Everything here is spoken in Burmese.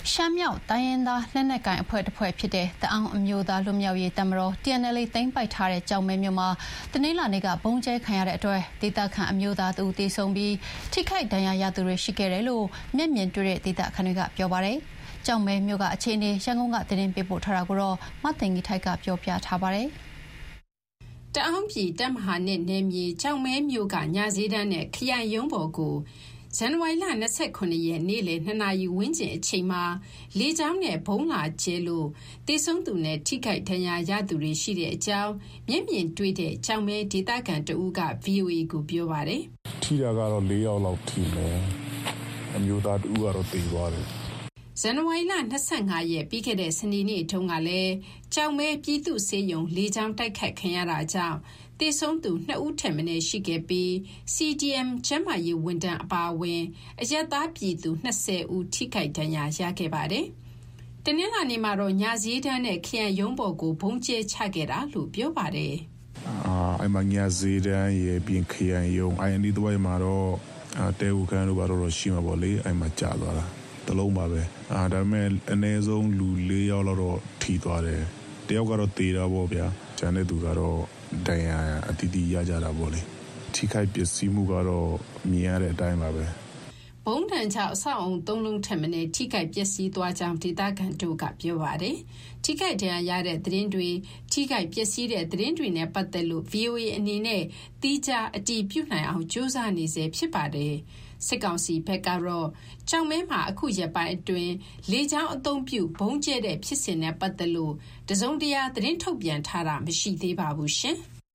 ရှမ်းမြောက်တိုင်းရင်းသားလက်နက်ကိုင်အဖွဲ့တစ်ဖွဲ့ဖြစ်တဲ့တအောင်းအမျိုးသားလွတ်မြောက်ရေးတပ်မတော် TNLA သိမ်းပိုက်ထားတဲ့ကြောင်မဲမြို့မှာတနင်္လာနေ့ကဘုံကျဲခံရတဲ့အတွက်ဒေသခံအမျိုးသားတဦးသေဆုံးပြီးထိခိုက်ဒဏ်ရာရသူတွေရှိခဲ့တယ်လို့မျက်မြင်တွေ့တဲ့ဒေသခံတွေကပြောပါတယ်။ကြောင်မဲမြို့ကအခြေအနေရန်ကုန်ကသတင်းပေးပို့ထားတာကိုတော့မသိင်္ဂီထိုက်ကပြောပြထားပါတယ်။တအောင်းပြည်တပ်မဟာနဲ့နယ်မြေကြောင်မဲမြို့ကညဈေးတန်းနဲ့ခရိုင်ရုံးပေါ်ကိုဇန်နဝါရီလ29ရက်နေ့လယ်2နာရီဝန်းကျင်အချိန်မှာလေကြောင်းနဲ့ဘုံလာကျဲလို့တေဆုံးသူနဲ့ထိခိုက်ဒဏ်ရာရသူတွေရှိတဲ့အကြောင်းမျက်မြင်တွေ့တဲ့ကြောင်မဲဒေသခံတဦးက VOA ကိုပြောပါတယ်။ထိတာကတော့4ယောက်လောက်ထိမယ်။အမျိုးသားတဦးကတော့သေသွားတယ်။ဇန်နဝါရီလ25ရက်ပြီးခဲ့တဲ့စနေနေ့တုန်းကလည်းကြောင်မဲပြည်သူ့ဆေးရုံလေကြောင်းတိုက်ခိုက်ခံရတာကြောင့်တေဆုံးသူ2ဦးထက်မနည်းရှိခဲ့ပြီး CDM ကျန်းမာရေးဝန်ထမ်းအပါအဝင်အရပ်သားပြည်သူ20ဦးထိခိုက်ဒဏ်ရာရခဲ့ပါတယ်။တနင်္လာနေ့မှာတော့ညဈေးတန်းနဲ့ခရိုင်ရုံးပေါ်ကိုဘုံကျဲချခဲ့တာလို့ပြောပါတယ်။အဲ့မှာညဈေးတန်းရဲ့ပြင်ခရိုင်ရုံးအဲ့ဒီတော့မှာတော့တဲဝကန်တို့ဘာလို့ရှိမှာပေါ့လေအဲ့မှာကြာသွားတာတလုံးပါပဲ။ဒါပေမဲ့အနည်းဆုံးလူ4ယောက်လောက်တော့ထိသွားတယ်။တယောက်ကတော့သေတာပေါ့ဗျာ။ကျန်တဲ့သူကတော့ဒဏ်ရာအတီးတီးရကြတာပေါ့လေထိခိုက်ပစ္စည်းမှုကတော့မြင်ရတဲ့အတိုင်းပါပဲဘုံတန်ချောက်အဆောက်အုံ3လုံးထက်မနည်းထိခိုက်ပျက်စီးသွားကြောင်းဒေသခံတို့ကပြောပါတယ်ထိခိုက်ဒဏ်ရာရတဲ့သတင်းတွေထိခိုက်ပျက်စီးတဲ့သတင်းတွေနဲ့ပတ်သက်လို့ VOA အနေနဲ့တီးခြားအတည်ပြုနိုင်အောင်စူးစမ်းနေစေဖြစ်ပါတယ်စစ်ကောင်စီဘက်ကတော့ကြောင်မဲမှာအခုရက်ပိုင်းအတွင်းလေကြောင်းအုံပြုဘုံကျဲတဲ့ဖြစ်စဉ်နဲ့ပတ်သက်လို့တစုံတရာသတင်းထုတ်ပြန်ထားတာမရှိသေးပါဘူးရှင်။